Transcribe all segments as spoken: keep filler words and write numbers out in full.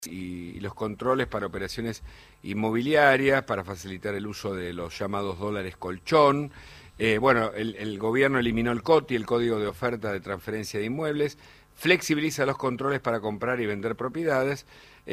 y los controles para operaciones inmobiliarias, para facilitar el uso de los llamados dólares colchón. Eh, bueno, el, el gobierno eliminó el COTI, el Código de Oferta de Transferencia de Inmuebles, flexibiliza los controles para comprar y vender propiedades,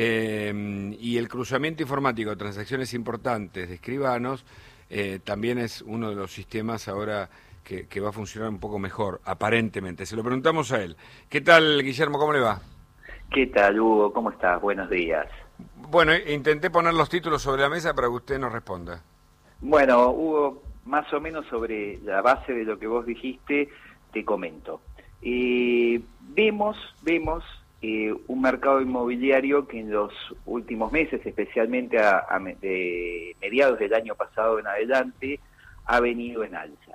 eh, y el cruzamiento informático de transacciones importantes de escribanos eh, también es uno de los sistemas ahora que, que va a funcionar un poco mejor, aparentemente. Se lo preguntamos a él. ¿Qué tal, Guillermo? ¿Cómo le va? ¿Qué tal, Hugo? ¿Cómo estás? Buenos días. Bueno, intenté poner los títulos sobre la mesa para que usted nos responda. Bueno, Hugo, más o menos sobre la base de lo que vos dijiste, te comento. Eh, vemos, vemos eh, un mercado inmobiliario que en los últimos meses, especialmente a, a de mediados del año pasado en adelante, ha venido en alza.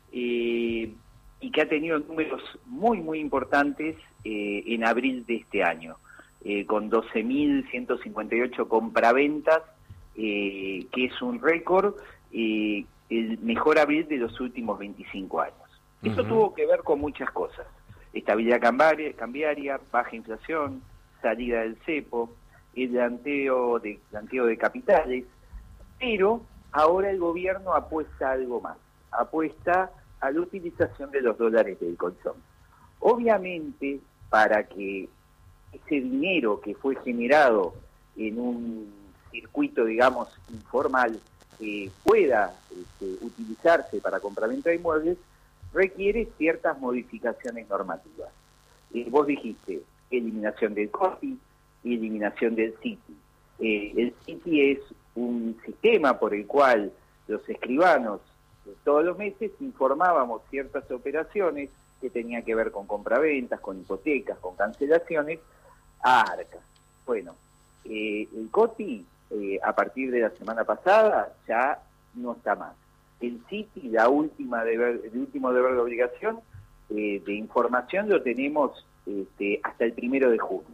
Eh, y que ha tenido números muy, muy importantes eh, en abril de este año, eh, con doce mil ciento cincuenta y ocho compraventas, eh, que es un récord, eh, el mejor abril de los últimos veinticinco años. Uh-huh. Esto tuvo que ver con muchas cosas: estabilidad cambiaria, cambiaria, baja inflación, salida del cepo, el planteo de, planteo de capitales, pero ahora el gobierno apuesta a algo más, apuesta a la utilización de los dólares del colchón. Obviamente, para que ese dinero que fue generado en un circuito, digamos, informal, eh, pueda este, utilizarse para compraventa de inmuebles, requiere ciertas modificaciones normativas. Eh, vos dijiste, eliminación del COTI, eliminación del CITI. Eh, el CITI es un sistema por el cual los escribanos todos los meses informábamos ciertas operaciones que tenían que ver con compraventas, con hipotecas, con cancelaciones, a ARCA. Bueno, eh, el COTI, eh, a partir de la semana pasada, ya no está más. El CITI, la última deber, el último deber de obligación eh, de información, lo tenemos este, hasta el primero de junio.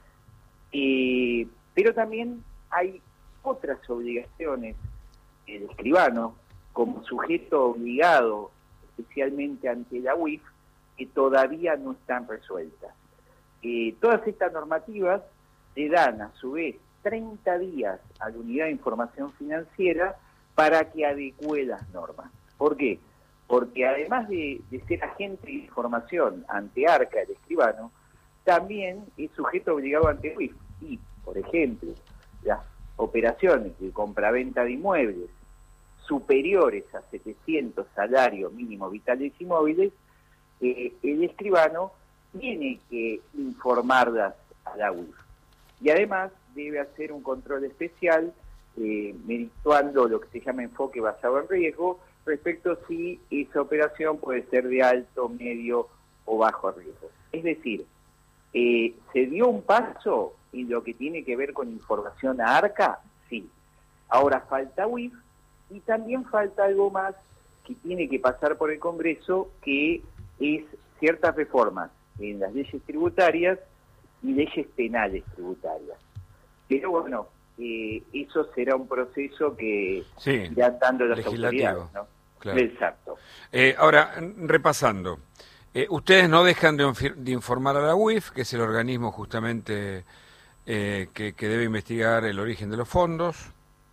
Eh, pero también hay otras obligaciones del escribano, como sujeto obligado, especialmente ante la U I F, que todavía no están resueltas. Eh, todas estas normativas le dan, a su vez, treinta días a la Unidad de Información Financiera para que adecue las normas. ¿Por qué? Porque además de, de ser agente de información ante ARCA, el escribano, también es sujeto obligado ante U I F. Y, por ejemplo, las operaciones de compraventa de inmuebles superiores a setecientos salarios mínimos vitales inmóviles, eh, el escribano tiene que informarlas a la U I F. Y además debe hacer un control especial, eh, merituando lo que se llama enfoque basado en riesgo, respecto a si esa operación puede ser de alto, medio o bajo riesgo. Es decir, eh, ¿se dio un paso en lo que tiene que ver con información a ARCA? Sí. Ahora falta U I F. Y también falta algo más que tiene que pasar por el Congreso, que es ciertas reformas en las leyes tributarias y leyes penales tributarias. Pero bueno, eh, eso será un proceso que sí, irá dando las autoridades, ¿no? Claro. Exacto. Eh, ahora, repasando, eh, ustedes no dejan de, de informar a la U I F, que es el organismo justamente eh, que, que debe investigar el origen de los fondos.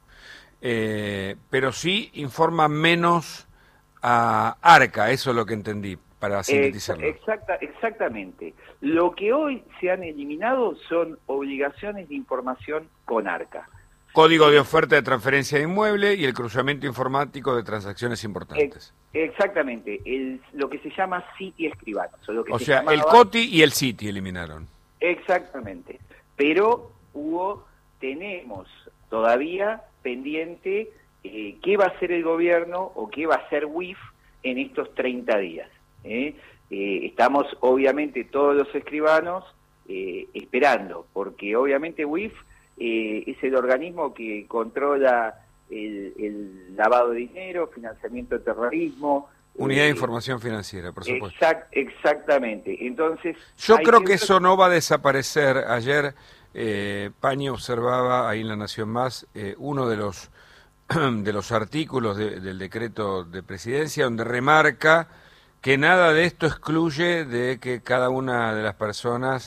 Eh, pero sí informa menos a ARCA, eso es lo que entendí, para sintetizarlo. Exacta, exactamente. Lo que hoy se han eliminado son obligaciones de información con ARCA. Código de Oferta de Transferencia de Inmueble y el cruzamiento informático de transacciones importantes. Exactamente, el, lo que se llama CITI escribano. O, lo que o se sea, llamaba... el COTI y el CITI eliminaron. Exactamente, pero Hugo, tenemos todavía pendiente eh, qué va a hacer el gobierno o qué va a hacer U I F en estos treinta días. ¿eh? Eh, estamos obviamente todos los escribanos eh, esperando, porque obviamente U I F eh, es el organismo que controla el, el lavado de dinero, financiamiento de terrorismo. Unidad eh, de Información Financiera, por supuesto. Exact, exactamente. Entonces, yo creo que eso no va a desaparecer. Ayer Eh, Pañi observaba ahí en La Nación Más eh, uno de los de los artículos de, del decreto de presidencia donde remarca que nada de esto excluye de que cada una de las personas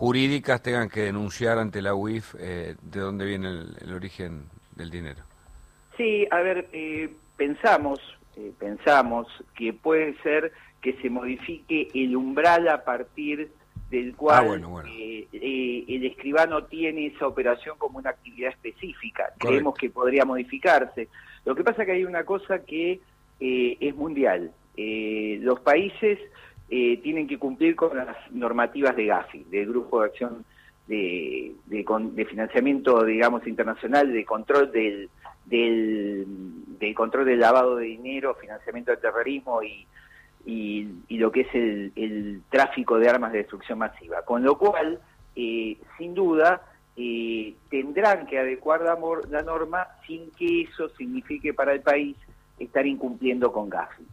jurídicas tengan que denunciar ante la U I F eh, de dónde viene el, el origen del dinero. Sí, a ver, eh, pensamos, eh, pensamos que puede ser que se modifique el umbral a partir del cual ah, bueno, bueno. Eh, eh, el escribano tiene esa operación como una actividad específica. Correcto. Creemos que podría modificarse. Lo que pasa es que hay una cosa que eh, es mundial. Eh, los países eh, tienen que cumplir con las normativas de Gafi, del Grupo de Acción de, de, de Financiamiento, digamos, internacional, de control del, del, del control del lavado de dinero, financiamiento del terrorismo y Y, y lo que es el, el tráfico de armas de destrucción masiva. Con lo cual, eh, sin duda, eh, tendrán que adecuar la, la norma sin que eso signifique para el país estar incumpliendo con Gafi.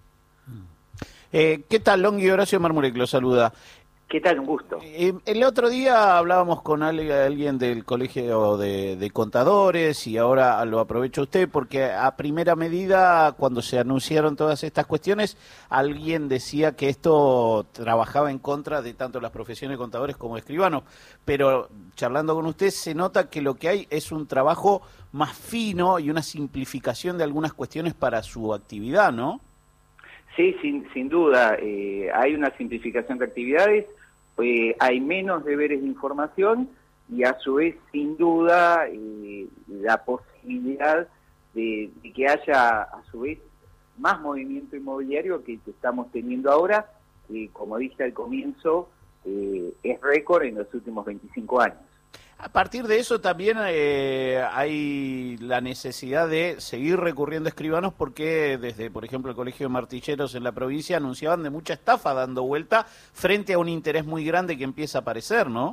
Eh, ¿Qué tal, Longhi? Horacio Marmurek lo saluda. ¿Qué tal? Un gusto. Eh, el otro día hablábamos con alguien del Colegio de, de Contadores y ahora lo aprovecho usted porque a primera medida, cuando se anunciaron todas estas cuestiones, alguien decía que esto trabajaba en contra de tanto las profesiones de contadores como escribanos, pero charlando con usted se nota que lo que hay es un trabajo más fino y una simplificación de algunas cuestiones para su actividad, ¿no? Sí, sin, sin duda, eh, hay una simplificación de actividades, eh, hay menos deberes de información y a su vez, sin duda, eh, la posibilidad de, de que haya a su vez más movimiento inmobiliario que el que estamos teniendo ahora, que como dije al comienzo, eh, es récord en los últimos veinticinco años. A partir de eso también eh, hay la necesidad de seguir recurriendo a escribanos porque desde, por ejemplo, el Colegio de Martilleros en la provincia anunciaban de mucha estafa dando vuelta frente a un interés muy grande que empieza a aparecer, ¿no?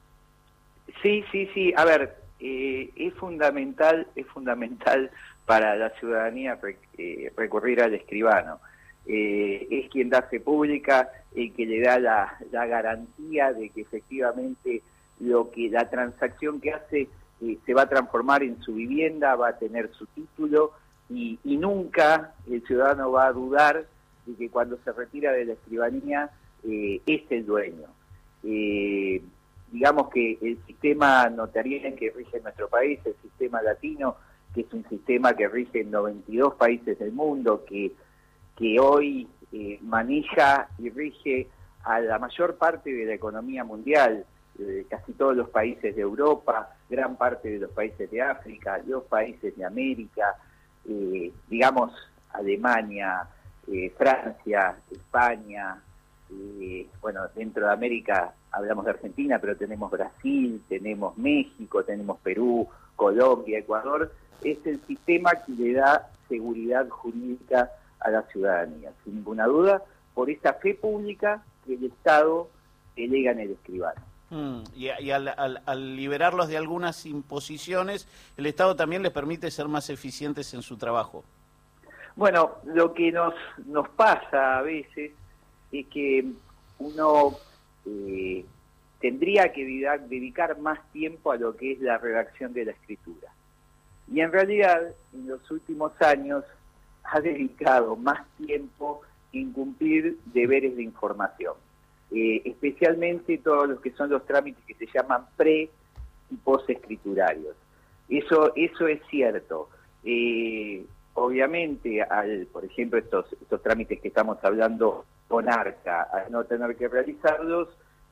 Sí, sí, sí. A ver, eh, es fundamental, es fundamental para la ciudadanía rec eh, recurrir al escribano. Eh, es quien da fe pública, el que le da la, la garantía de que efectivamente lo que la transacción que hace eh, se va a transformar en su vivienda, va a tener su título y, y nunca el ciudadano va a dudar de que cuando se retira de la escribanía eh, es el dueño. Eh, digamos que el sistema notarial que rige en nuestro país, el sistema latino, que es un sistema que rige en noventa y dos países del mundo, que, que hoy eh, maneja y rige a la mayor parte de la economía mundial, Eh, casi todos los países de Europa, gran parte de los países de África, los países de América, eh, digamos Alemania, eh, Francia, España, eh, bueno, dentro de América hablamos de Argentina, pero tenemos Brasil, tenemos México, tenemos Perú, Colombia, Ecuador. Es el sistema que le da seguridad jurídica a la ciudadanía, sin ninguna duda, por esa fe pública que el Estado delega en el escribano. Mm, y y al, al, al liberarlos de algunas imposiciones, el Estado también les permite ser más eficientes en su trabajo. Bueno, lo que nos, nos pasa a veces es que uno eh, tendría que dedicar más tiempo a lo que es la redacción de la escritura. Y en realidad, en los últimos años, ha dedicado más tiempo en cumplir deberes de información. Eh, especialmente todos los que son los trámites que se llaman pre y post escriturarios. Eso, eso es cierto. Eh, obviamente, al, por ejemplo, estos, estos trámites que estamos hablando con ARCA, al no tener que realizarlos,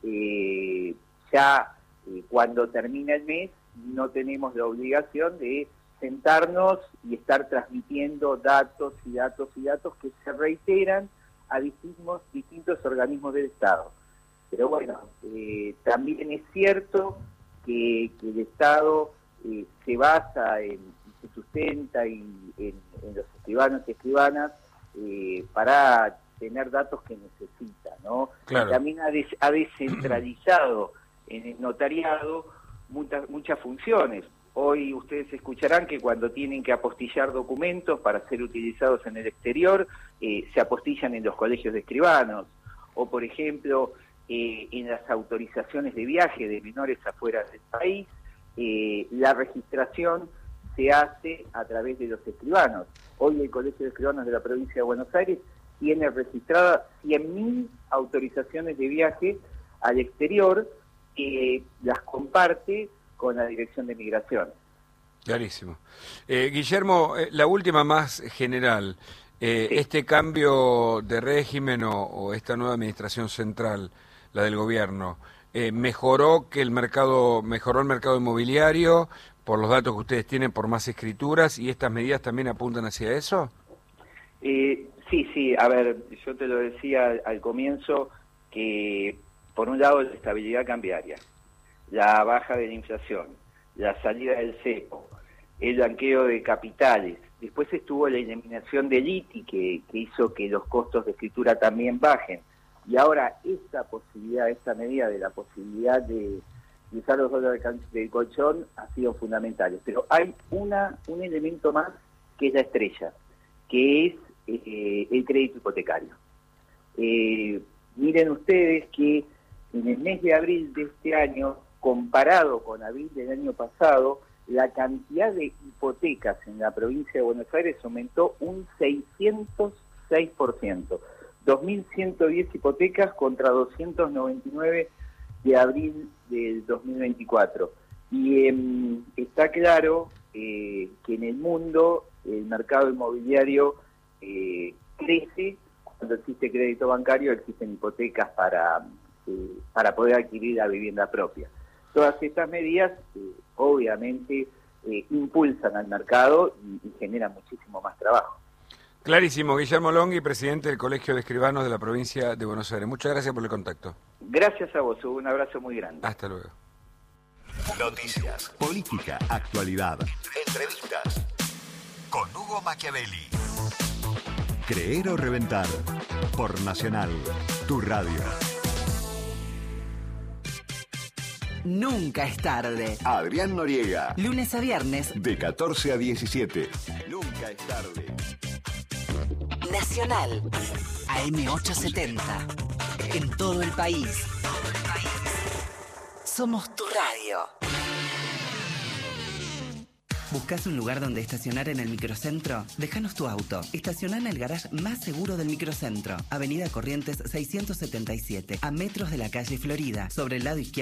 eh, ya eh, cuando termina el mes no tenemos la obligación de sentarnos y estar transmitiendo datos y datos y datos que se reiteran a distintos, distintos organismos del Estado. Pero bueno, eh, también es cierto que, que el Estado eh, se basa en, se sustenta en, en, en los escribanos y escribanas eh, para tener datos que necesita, ¿no? Claro. Y también ha, des, ha descentralizado en el notariado muchas, muchas funciones. Hoy ustedes escucharán que cuando tienen que apostillar documentos para ser utilizados en el exterior, eh, se apostillan en los colegios de escribanos. O, por ejemplo, eh, en las autorizaciones de viaje de menores afuera del país, eh, la registración se hace a través de los escribanos. Hoy el Colegio de Escribanos de la provincia de Buenos Aires tiene registradas cien mil autorizaciones de viaje al exterior eh, las comparte con la Dirección de Migración. Clarísimo. Eh, Guillermo, eh, la última más general. Eh, Sí. Este cambio de régimen o, o esta nueva administración central, la del gobierno, eh, ¿mejoró que el mercado, mejoró el mercado inmobiliario por los datos que ustedes tienen, por más escrituras, y estas medidas también apuntan hacia eso? Eh, sí, sí, a ver, yo te lo decía al, al comienzo, que por un lado la estabilidad cambiaria, la baja de la inflación, la salida del cepo, el blanqueo de capitales, después estuvo la eliminación del I T I que, que hizo que los costos de escritura también bajen, y ahora esta posibilidad, esta medida de la posibilidad de, de usar los dólares del colchón ha sido fundamental. Pero hay una un elemento más que es la estrella, que es eh, el crédito hipotecario. Eh, miren ustedes que en el mes de abril de este año, comparado con abril del año pasado, la cantidad de hipotecas en la provincia de Buenos Aires aumentó un seiscientos seis por ciento. dos mil ciento diez hipotecas contra doscientos noventa y nueve de abril del dos mil veinticuatro. Y eh, está claro eh, que en el mundo el mercado inmobiliario eh, crece. Cuando existe crédito bancario existen hipotecas para, eh, para poder adquirir la vivienda propia. Todas estas medidas eh, obviamente eh, impulsan al mercado y, y generan muchísimo más trabajo. Clarísimo. Guillermo Longhi, presidente del Colegio de Escribanos de la provincia de Buenos Aires. Muchas gracias por el contacto. Gracias a vos, un abrazo muy grande. Hasta luego. Noticias, política, actualidad, entrevistas. Con Hugo Machiavelli. Creer o reventar. Por Nacional, tu radio. Nunca es tarde. Adrián Noriega. Lunes a viernes. De catorce a diecisiete. Nunca es tarde. Nacional. A M ochocientos setenta. En todo el país. Somos tu radio. ¿Buscás un lugar donde estacionar en el microcentro? Déjanos tu auto. Estacioná en el garage más seguro del microcentro. Avenida Corrientes seiscientos setenta y siete, a metros de la calle Florida, sobre el lado izquierdo.